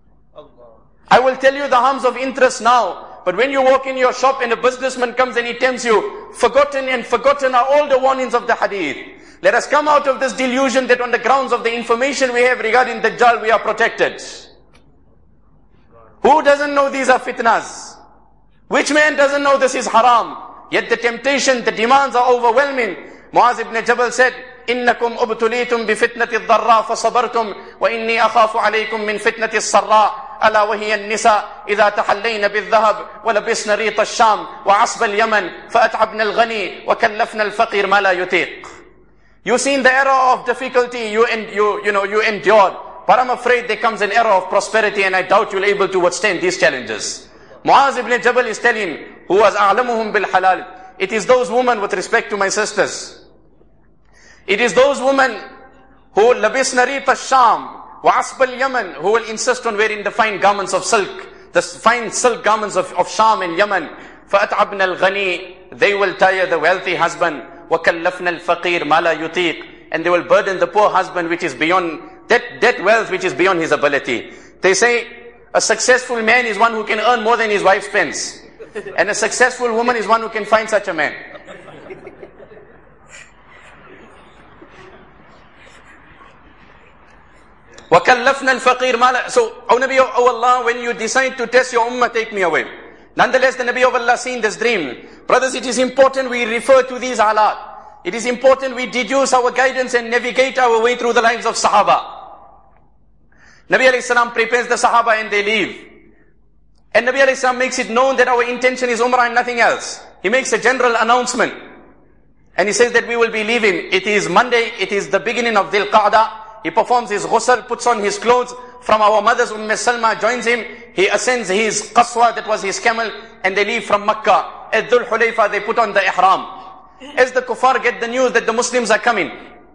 I will tell you the harms of interest now. But when you walk in your shop and a businessman comes and he tempts you, forgotten and forgotten are all the warnings of the hadith. Let us come out of this delusion that on the grounds of the information we have regarding Dajjal we are protected. Who doesn't know these are fitnas? Which man doesn't know this is haram? Yet the temptation, the demands are overwhelming. Muaz ibn Jabal said, إنكم أبتليتم بفتنة الضراء فصبرتم وإني أخاف عليكم من فتنة السراء ألا وهي النساء إذا تحلين بالذهب ولبسن ريط الشام وعصب اليمن فأتعبن الغني وكلفنا الفقير ما لا يطيق. You seen the era of difficulty you, you, you, know, you endured. But I'm afraid there comes an era of prosperity and I doubt you'll be able to withstand these challenges. Muaz ibn Jabal is telling, who was أعلمهم بالحلال. It is those women, with respect to my sisters, it is those women who labisna rit al-Sham wa asb al-Yaman, who will insist on wearing the fine garments of silk, the fine silk garments of, of Sham and Yemen. فَأَتْعَبْنَا الْغَنِي, they will tire the wealthy husband. وَكَلَّفْنَا الْفَقِيرَ مَا لَا يُطِيقُ, and they will burden the poor husband which is beyond, that, that wealth which is beyond his ability. They say, a successful man is one who can earn more than his wife spends. And a successful woman is one who can find such a man. وَكَلَّفْنَا الْفَقِيرَ مَا لَا. So, O Nabi, O Allah, when you decide to test your ummah, take me away. Nonetheless, the Nabi of Allah seen this dream. Brothers, it is important we refer to these alat. It is important we deduce our guidance and navigate our way through the lives of Sahaba. Nabi alayhi salam prepares the Sahaba and they leave. And Nabi alayhi salam makes it known that our intention is Umrah and nothing else. He makes a general announcement. And he says that we will be leaving. It is Monday, it is the beginning of Dhul Qa'dah. he performs his ghusl, puts on his clothes. From our mothers, Umm Salma joins him. He ascends his qaswa, that was his camel, and they leave from Makkah. At Dhul Hulayfa, they put on the ihram. As the kuffar get the news that the Muslims are coming,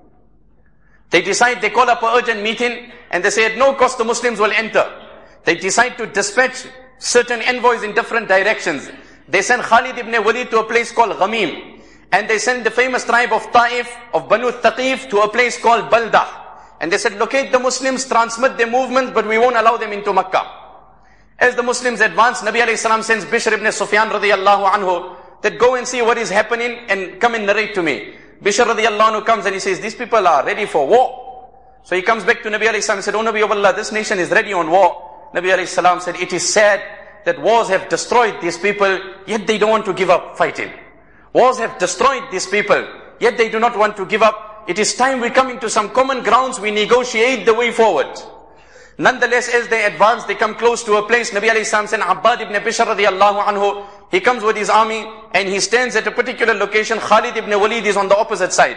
they decide, they call up an urgent meeting, and they say at no cost the Muslims will enter. They decide to dispatch certain envoys in different directions. They send Khalid ibn Walid to a place called Ghamim. And they send the famous tribe of Taif, of Banu Thaqif, to a place called Baldah. And they said, locate the Muslims, transmit their movements, but we won't allow them into Makkah. As the Muslims advance, Nabi alayhi salam sends Bishr ibn Sufyan radiyallahu anhu, that go and see what is happening and come and narrate to me. Bishr radiyallahu anhu comes and he says, these people are ready for war. So he comes back to Nabi alayhi salam and said, oh Nabi of Allah, this nation is ready on war. Nabi alayhi salam said, it is sad that wars have destroyed these people, yet they don't want to give up fighting. Wars have destroyed these people, yet they do not want to give up. It is time we come into some common grounds, we negotiate the way forward. Nonetheless, as they advance, they come close to a place. Nabi alayhi salam sent Abbad ibn Bishr radiyallahu anhu. He comes with his army and he stands at a particular location. Khalid ibn Walid is on the opposite side.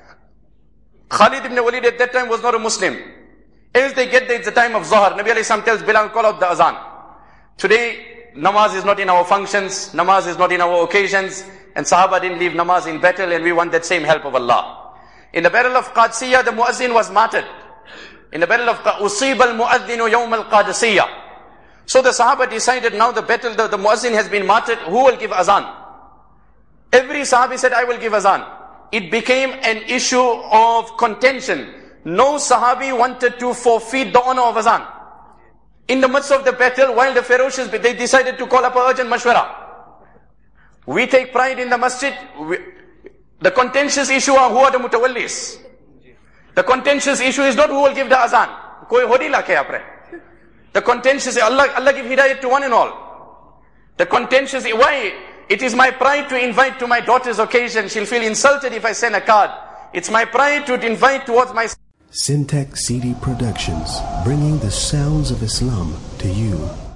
Khalid ibn Walid at that time was not a Muslim. As they get there, it's the time of Zohar. Nabi alayhi salam tells Bilal, call out the azan. Today, namaz is not in our functions, namaz is not in our occasions, and Sahaba didn't leave namaz in battle, and we want that same help of Allah. In the battle of Qadisiyah, the muazzin was martyred. In the battle of Usib al-muazzinu yawm al-Qadisiyah. So the Sahaba decided, now the battle, the, the muazzin has been martyred, who will give azan? Every Sahabi said, I will give azan. It became an issue of contention. No Sahabi wanted to forfeit the honor of azan. In the midst of the battle, while the ferocious, they decided to call up an urgent mashwara. We take pride in the masjid. We, the contentious issue are who are the mutawallis. The contentious issue is not who will give the azan. Koi hodi la ke apre. The contentious, Allah, Allah give hidayat to one and all. The contentious, why? It is my pride to invite to my daughter's occasion. She'll feel insulted if I send a card. It's my pride to invite towards my... Syntax C D Productions, bringing the sounds of Islam to you.